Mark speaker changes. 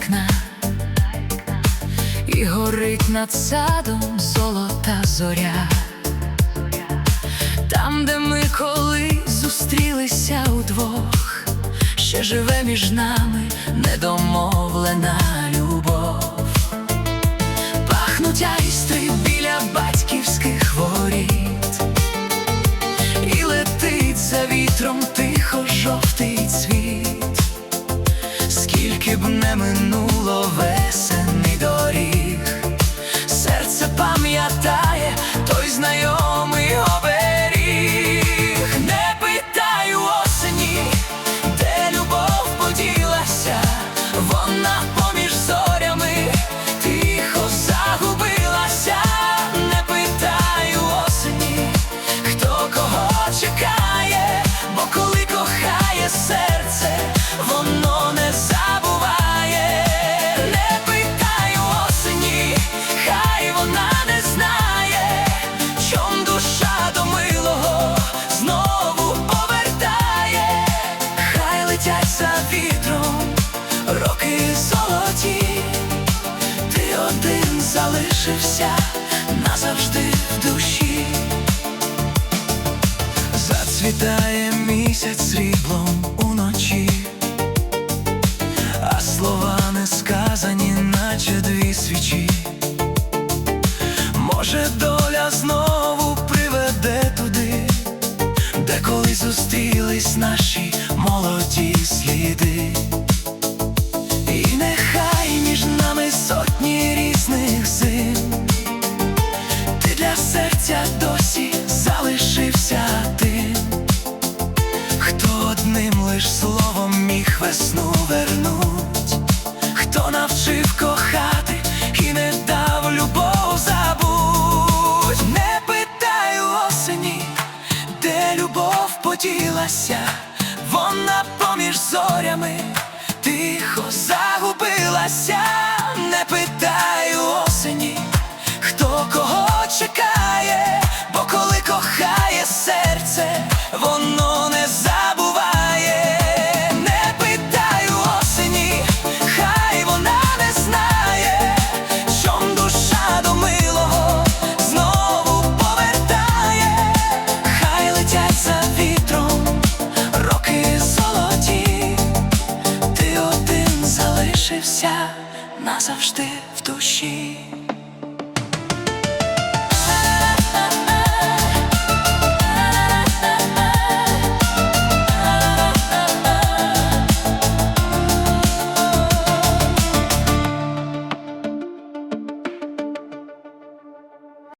Speaker 1: вікна, і горить над садом золота зоря. Там, де ми колись зустрілися удвох, ще живе між нами недомовлена любов. Пахнуть айстри біля батьківських воріт, і летить за вітром тихо жовтий цвіт. Скільки б не минуло весен і доріг, серце пам'ятає той знайомий оберіг. Не питаю осені, де любов поділася, вона поміж зорями тихо загубилася. Не питаю осені, хто кого чекає, бо коли кохає серце, воно не забуває. Не питаю осені, хай вона не знає, чом душа до милого знову повертає. Хай летять за вітром роки золоті, ти один залишився назавжди в душі. Зацвітає місяць сріблом уночі, а слова не сказані, наче дві свічі. Може, доля знову приведе туди, де колись зустрілись наші молоді сліди. І нехай між нами сотні різних зим, ти для серця досі залишився тим, хто одним лиш словом міг весну вернуть, хто навчив кохати і не дав любов забудь. Не питаю осені, де любов поділася, вона поміж зорями тихо загубилася.